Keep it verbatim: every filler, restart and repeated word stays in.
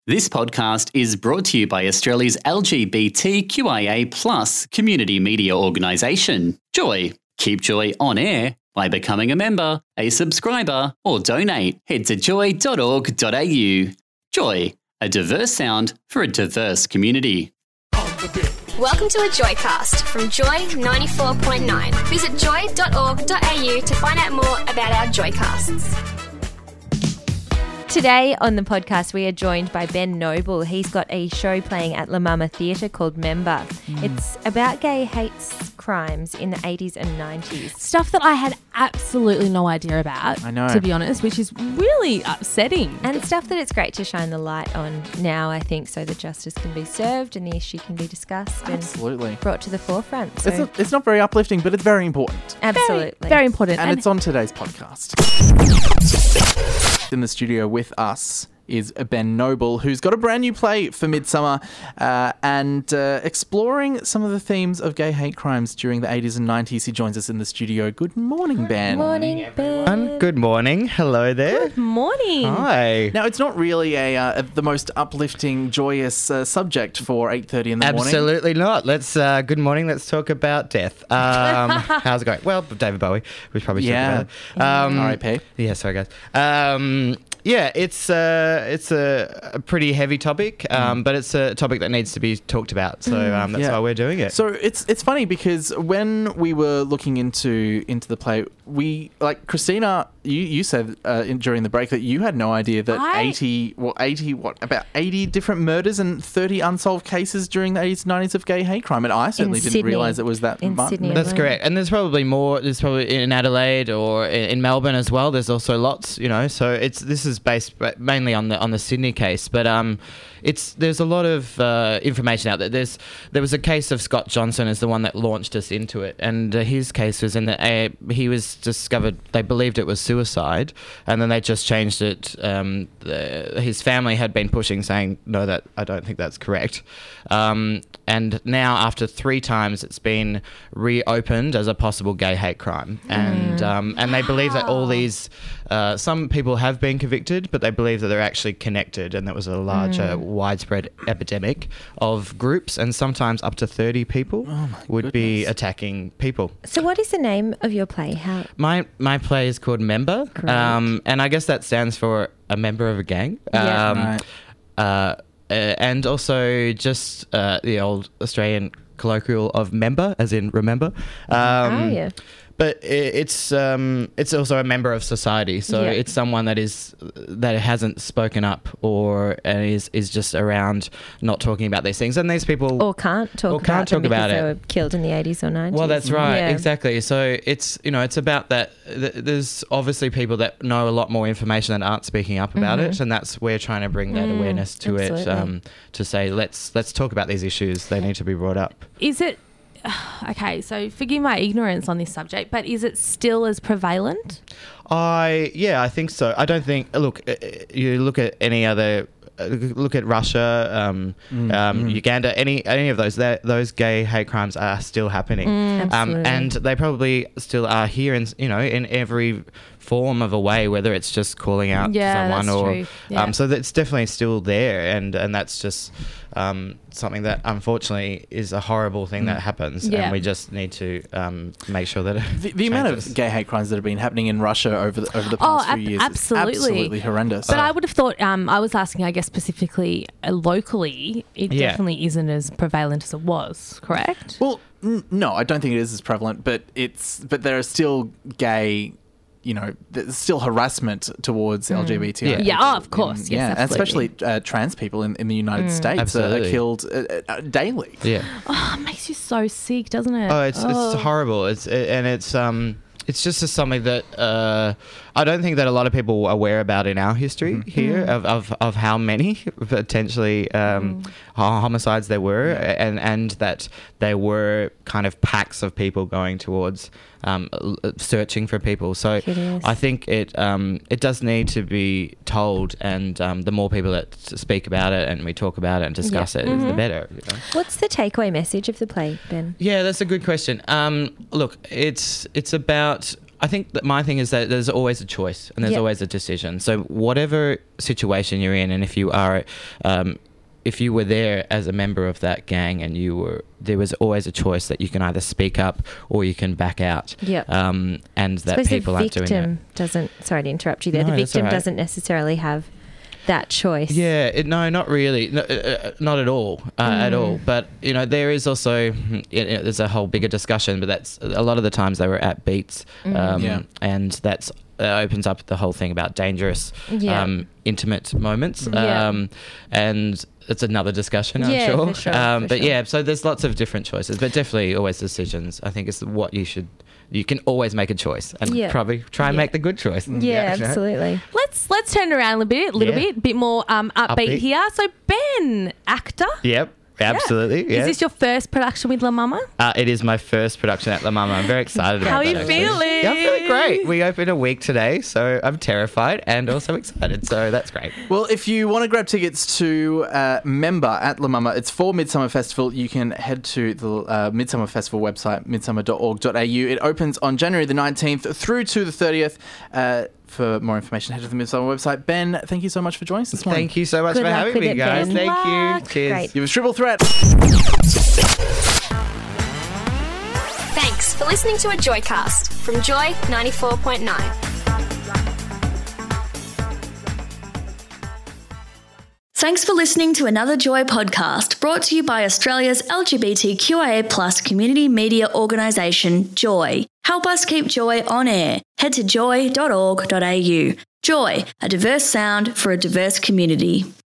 This podcast is brought to you by Australia's L G B T Q I A plus community media organisation, Joy. Keep Joy on air by becoming a member, a subscriber, or donate. Head to joy dot org dot a u. Joy, a diverse sound for a diverse community. Welcome to a Joycast from Joy ninety-four point nine. Visit joy dot org dot a u to find out more about our Joycasts. Today on the podcast, we are joined by Ben Noble. He's got a show playing at La Mama Theatre called Member. Mm. It's about gay hate crimes in the eighties and nineties. Stuff that I had absolutely no idea about, I know. to be honest, which is really upsetting. And stuff that it's great to shine the light on now, I think, so that justice can be served and the issue can be discussed Absolutely. and brought to the forefront. So It's not, it's not very uplifting, but it's very important. absolutely. Very, very important. And, it's on today's podcast. In the studio with us is Ben Noble, who's got a brand new play for Midsummer uh, and uh, exploring some of the themes of gay hate crimes during the eighties and nineties. He joins us in the studio. Good morning, Ben. Good morning, Ben. Um, good morning. Hello there. Good morning. Hi. Now, it's not really a uh, the most uplifting, joyous uh, subject for eight thirty in the morning. Absolutely not. Let's. Uh, good morning. Let's talk about death. Um, how's it going? Well, David Bowie. We probably should Yeah. talk about it. Um, R I P Yeah. Sorry, guys. Um, yeah, it's uh, it's a, a pretty heavy topic, um, mm. but it's a topic that needs to be talked about. So um, that's yeah. why we're doing it. So it's it's funny because when we were looking into into the play, we like Christina. You you said uh, in, during the break that you had no idea that I... eighty what eighty what about eighty different murders and thirty unsolved cases during the eighties and nineties of gay hate crime, and I certainly In didn't Sydney. realise it was that In much. Sydney. That's alone. correct. And there's probably more. There's probably in Adelaide or in, in Melbourne as well. There's also lots, you know. So it's this is based mainly on the on the Sydney case, but um, it's there's a lot of uh, information out there. There's there was a case of Scott Johnson as the one that launched us into it, and uh, his case was in the uh, he was discovered. They believed it was suicide, and then they just changed it. Um, the, his family had been pushing, saying no, that I don't think that's correct. Um, and now after three times, it's been reopened as a possible gay hate crime, mm. and um, and they believe that all these uh, some people have been convicted, but they believe that they're actually connected, and that was a larger, mm. widespread epidemic of groups, and sometimes up to thirty people oh would goodness. be attacking people. So what is the name of your play? How? My my play is called Member, um, and I guess that stands for a member of a gang. Yeah. Um, Right. uh, Uh, and also just uh, the old Australian colloquial of member, as in remember. Um, oh, yeah. But it, it's um, it's also a member of society, so Yeah. it's someone that is that hasn't spoken up or and is is just around not talking about these things. And these people Or can't talk Or about can't them talk about because it. they were killed in the eighties or nineties. Well, that's right, Yeah. exactly. So it's you know it's about that. Th- there's obviously people that know a lot more information that aren't speaking up about Mhm. it, and that's we're trying to bring that Mm, awareness to absolutely. it um, to say let's let's talk about these issues. They need to be brought up. Is it... Okay, so forgive my ignorance on this subject, but is it still as prevalent? I yeah, I think so. I don't think. Look, uh, you look at any other. uh, Look at Russia, um, Mm, um, mm. Uganda, any any of those. that- Those gay hate crimes are still happening, Mm, um, absolutely. and they probably still are here. In you know, in every form of a way, whether it's just calling out Yeah, someone that's or true. Yeah. um, so that's definitely still there, and and that's just um, something that unfortunately is a horrible thing that happens, Yeah. and we just need to um, make sure that it The, the amount changes. of gay hate crimes that have been happening in Russia over the, over the Oh, past ab- few years absolutely. is absolutely horrendous. But I would have thought, um, I was asking, I guess, specifically uh, locally, it Yeah. definitely isn't as prevalent as it was, correct? Well, n- no, I don't think it is as prevalent, but it's but there are still gay, you know, there's still harassment towards L G B T I. Yeah. Yeah, people oh, of course, in- yes, yeah, and absolutely. especially uh, trans people in, in the United States are, are Absolutely. killed uh, uh, daily. yeah. Oh, it makes you so sick, doesn't it? Oh, it's it's horrible. It's it, and it's um it's just something that uh, I don't think that a lot of people are aware about in our history Mm-hmm. here of, of, of how many potentially um, ho- homicides there were, and and that there were kind of packs of people going towards um, l- searching for people. So Hideous. I think it um, it does need to be told, and um, the more people that s- speak about it and we talk about it and discuss it, Mm-hmm. the better. You know? What's the takeaway message of the play, Ben? Yeah, that's a good question. Um, look, it's it's about I think that my thing is that there's always a choice and there's Yep. always a decision. So whatever situation you're in, and if you are, um, if you were there as a member of that gang and you were, there was always a choice that you can either speak up or you can back out. Yep. Um, and that Suppose people the aren't doing victim that. doesn't. Sorry to interrupt you there. No, the that's victim all right. doesn't necessarily have that choice. Yeah, it, no, not really, no, uh, uh, not at all, uh, at all. But you know, there is also you know, there's a whole bigger discussion. But that's a lot of the times they were at beats, um, Yeah. and that's uh, opens up the whole thing about dangerous, Yeah. um, intimate moments, Yeah. um, and it's another discussion, I'm Yeah, sure. for sure, um, for but sure. yeah, so there's lots of different choices, but definitely always decisions. I think is what you should. You can always make a choice, and Yeah. probably try and Yeah. make the good choice. Yeah, you know? absolutely. Let's let's turn it around a little bit, a little Yeah. bit, bit more um, upbeat, Upbeat. here. So Ben, actor. Yep. Absolutely. Yeah. Is this your first production with La Mama? Uh, it is my first production at La Mama. I'm very excited about How are that. you actually. feeling? Yeah, I'm feeling great. We open a week today, so I'm terrified and also excited. So that's great. Well, if you want to grab tickets to uh, Member at La Mama, it's for Midsummer Festival. You can head to the uh, Midsummer Festival website, midsummer dot org dot a u. It opens on January the nineteenth through to the thirtieth. Uh, for more information, head to the Midsummer website. Ben, thank you so much for joining us this morning. Thank you so much Good for luck having with me, it, guys. Ben. Thank you. Luck. Cheers. Great. You have Triple Threat. Thanks for listening to a Joycast from Joy ninety-four point nine. Thanks for listening to another Joy podcast brought to you by Australia's L G B T Q I A plus community media organisation, Joy. Help us keep Joy on air. Head to joy dot org dot a u. Joy, a diverse sound for a diverse community.